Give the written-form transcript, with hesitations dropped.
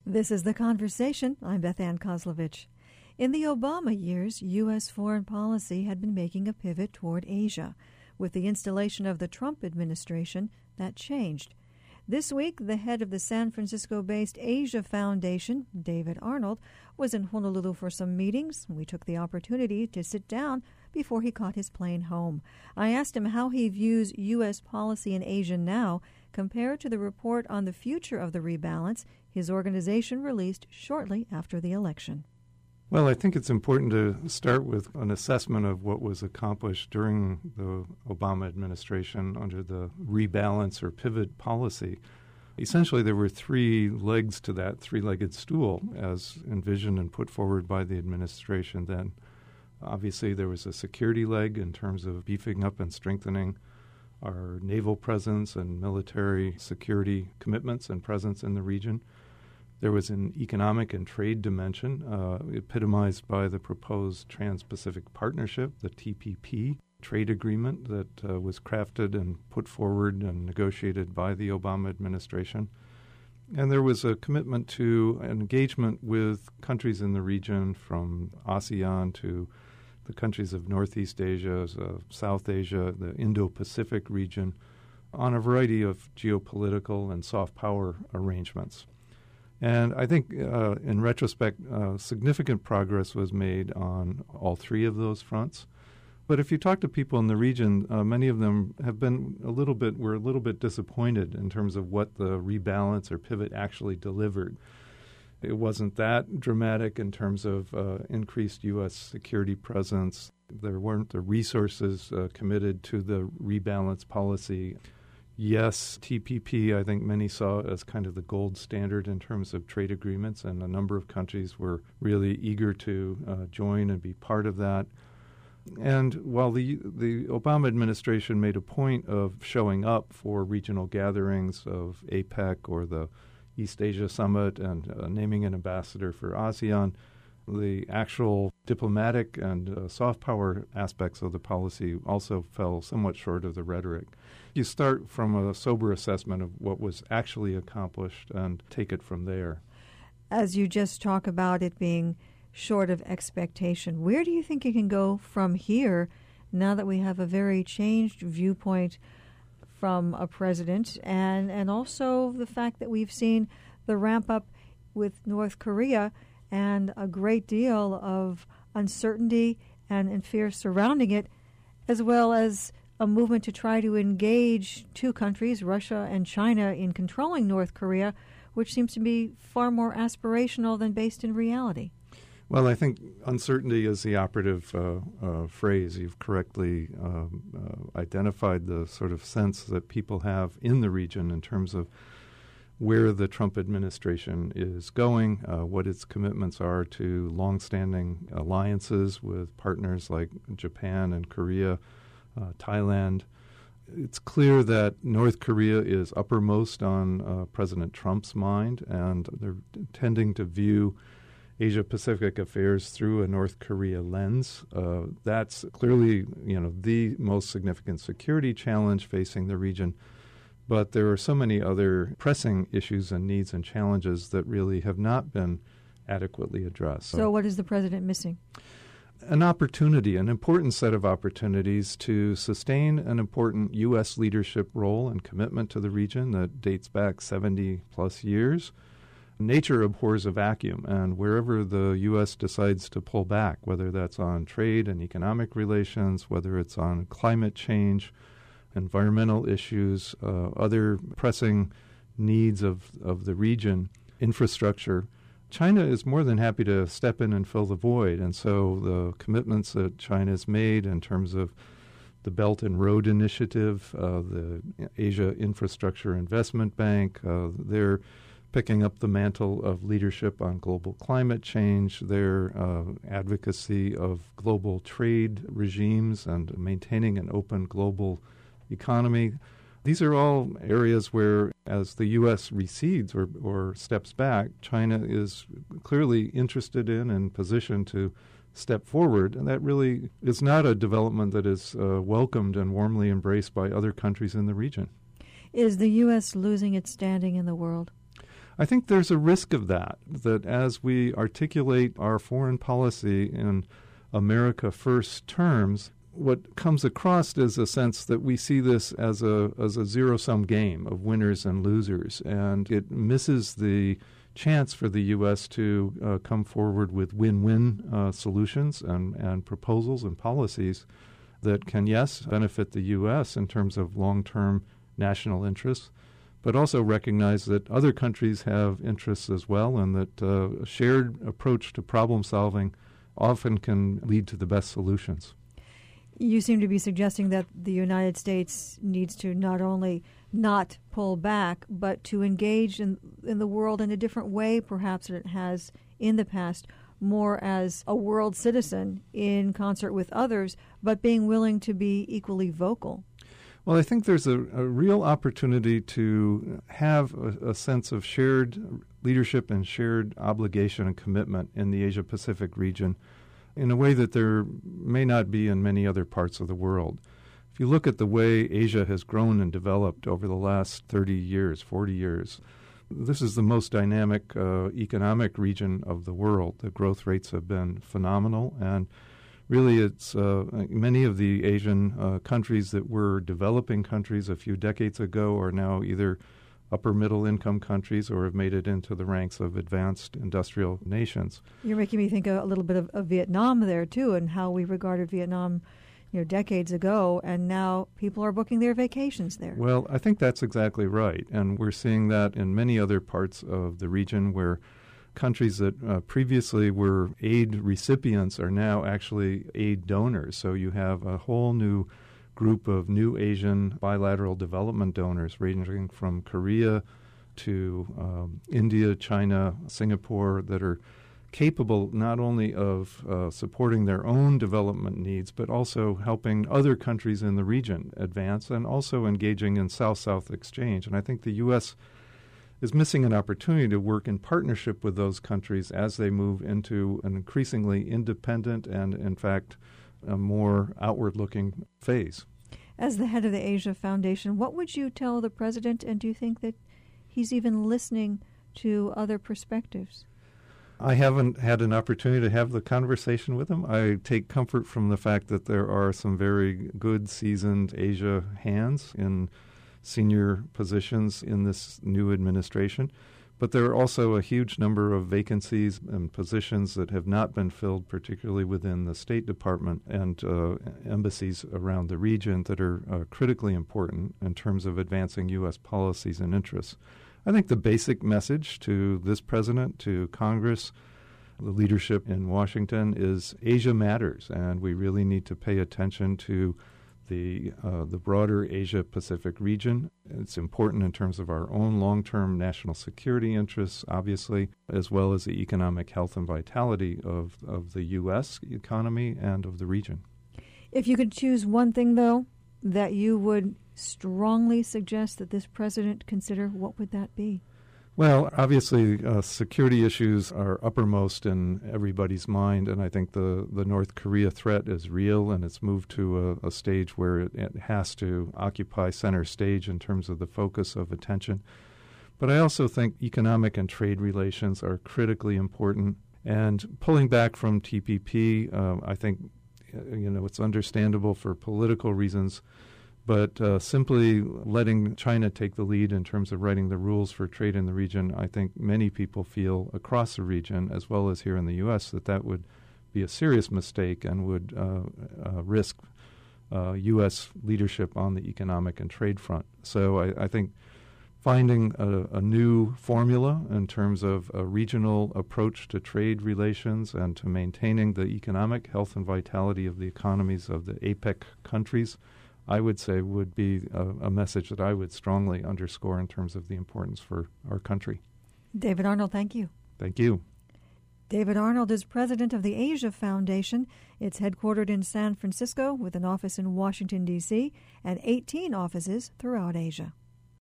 This is The Conversation. I'm Beth Ann Kozlovich. In the Obama years, U.S. foreign policy had been making a pivot toward Asia. With the installation of the Trump administration, that changed. This week, the head of the San Francisco-based Asia Foundation, David Arnold, was in Honolulu for some meetings. We took the opportunity to sit down before he caught his plane home. I asked him how he views U.S. policy in Asia now compared to the report on the future of the rebalance his organization released shortly after the election. Well, I think it's important to start with an assessment of what was accomplished during the Obama administration under the rebalance or pivot policy. Essentially, there were three legs to that three-legged stool as envisioned and put forward by the administration then. Obviously, there was a security leg in terms of beefing up and strengthening our naval presence and military security commitments and presence in the region. There was an economic and trade dimension, epitomized by the proposed Trans-Pacific Partnership, the TPP, trade agreement that was crafted and put forward and negotiated by the Obama administration. And there was a commitment to an engagement with countries in the region from ASEAN to the countries of Northeast Asia, South Asia, the Indo-Pacific region, on a variety of geopolitical and soft power arrangements. And I think, in retrospect, significant progress was made on all three of those fronts. But if you talk to people in the region, many of them were a little bit disappointed in terms of what the rebalance or pivot actually delivered. It wasn't that dramatic in terms of increased U.S. security presence. There weren't the resources committed to the rebalance policy. Yes, TPP, I think many saw as kind of the gold standard in terms of trade agreements, and a number of countries were really eager to join and be part of that. And while the Obama administration made a point of showing up for regional gatherings of APEC or the East Asia Summit and naming an ambassador for ASEAN, the actual diplomatic and soft power aspects of the policy also fell somewhat short of the rhetoric. You start from a sober assessment of what was actually accomplished and take it from there. As you just talk about it being short of expectation, where do you think it can go from here now that we have a very changed viewpoint from a president and also the fact that we've seen the ramp up with North Korea and a great deal of uncertainty and fear surrounding it, as well as a movement to try to engage two countries, Russia and China, in controlling North Korea, which seems to be far more aspirational than based in reality? Well, I think uncertainty is the operative phrase. You've correctly identified the sort of sense that people have in the region in terms of where the Trump administration is going, what its commitments are to longstanding alliances with partners like Japan and Korea, Thailand. It's clear that North Korea is uppermost on President Trump's mind, and they're tending to view Asia-Pacific affairs through a North Korea lens. That's clearly, the most significant security challenge facing the region. But there are so many other pressing issues and needs and challenges that really have not been adequately addressed. So what is the president missing? An opportunity, an important set of opportunities to sustain an important U.S. leadership role and commitment to the region that dates back 70-plus years. Nature abhors a vacuum, and wherever the U.S. decides to pull back, whether that's on trade and economic relations, whether it's on climate change, environmental issues, other pressing needs of the region, infrastructure, China is more than happy to step in and fill the void. And so the commitments that China has made in terms of the Belt and Road Initiative, the Asia Infrastructure Investment Bank, they're picking up the mantle of leadership on global climate change, their advocacy of global trade regimes and maintaining an open global economy. These are all areas where, as the U.S. recedes or steps back, China is clearly interested in and positioned to step forward. And that really is not a development that is welcomed and warmly embraced by other countries in the region. Is the U.S. losing its standing in the world? I think there's a risk of that as we articulate our foreign policy in America First terms, what comes across is a sense that we see this as a zero-sum game of winners and losers, and it misses the chance for the U.S. to come forward with win-win solutions and proposals and policies that can, yes, benefit the U.S. in terms of long-term national interests, but also recognize that other countries have interests as well, and that a shared approach to problem solving often can lead to the best solutions. You seem to be suggesting that the United States needs to not only not pull back, but to engage in the world in a different way, perhaps, than it has in the past, more as a world citizen in concert with others, but being willing to be equally vocal. Well, I think there's a real opportunity to have a sense of shared leadership and shared obligation and commitment in the Asia-Pacific region in a way that there may not be in many other parts of the world. If you look at the way Asia has grown and developed over the last 30 years, 40 years, this is the most dynamic economic region of the world. The growth rates have been phenomenal, and really it's many of the Asian countries that were developing countries a few decades ago are now either upper middle income countries or have made it into the ranks of advanced industrial nations. You're making me think a little bit of Vietnam there, too, and how we regarded Vietnam decades ago, and now people are booking their vacations there. Well, I think that's exactly right, and we're seeing that in many other parts of the region where countries that previously were aid recipients are now actually aid donors. So you have a whole new group of new Asian bilateral development donors ranging from Korea to India, China, Singapore that are capable not only of supporting their own development needs, but also helping other countries in the region advance and also engaging in South-South exchange. And I think the U.S. is missing an opportunity to work in partnership with those countries as they move into an increasingly independent and, in fact, a more outward-looking phase. As the head of the Asia Foundation, what would you tell the president, and do you think that he's even listening to other perspectives? I haven't had an opportunity to have the conversation with him. I take comfort from the fact that there are some very good, seasoned Asia hands in senior positions in this new administration. But there are also a huge number of vacancies and positions that have not been filled, particularly within the State Department and embassies around the region that are critically important in terms of advancing U.S. policies and interests. I think the basic message to this president, to Congress, the leadership in Washington is Asia matters, and we really need to pay attention to the broader Asia-Pacific region. It's important in terms of our own long-term national security interests, obviously, as well as the economic health and vitality of the U.S. economy and of the region. If you could choose one thing, though, that you would strongly suggest that this president consider, what would that be? Well, obviously, security issues are uppermost in everybody's mind, and I think the North Korea threat is real, and it's moved to a stage where it has to occupy center stage in terms of the focus of attention. But I also think economic and trade relations are critically important, and pulling back from TPP, I think it's understandable for political reasons. But simply letting China take the lead in terms of writing the rules for trade in the region, I think many people feel across the region, as well as here in the U.S., that would be a serious mistake and would risk U.S. leadership on the economic and trade front. So I think finding a new formula in terms of a regional approach to trade relations and to maintaining the economic health and vitality of the economies of the APEC countries, I would say would be a message that I would strongly underscore in terms of the importance for our country. David Arnold, thank you. Thank you. David Arnold is president of the Asia Foundation. It's headquartered in San Francisco with an office in Washington, D.C., and 18 offices throughout Asia.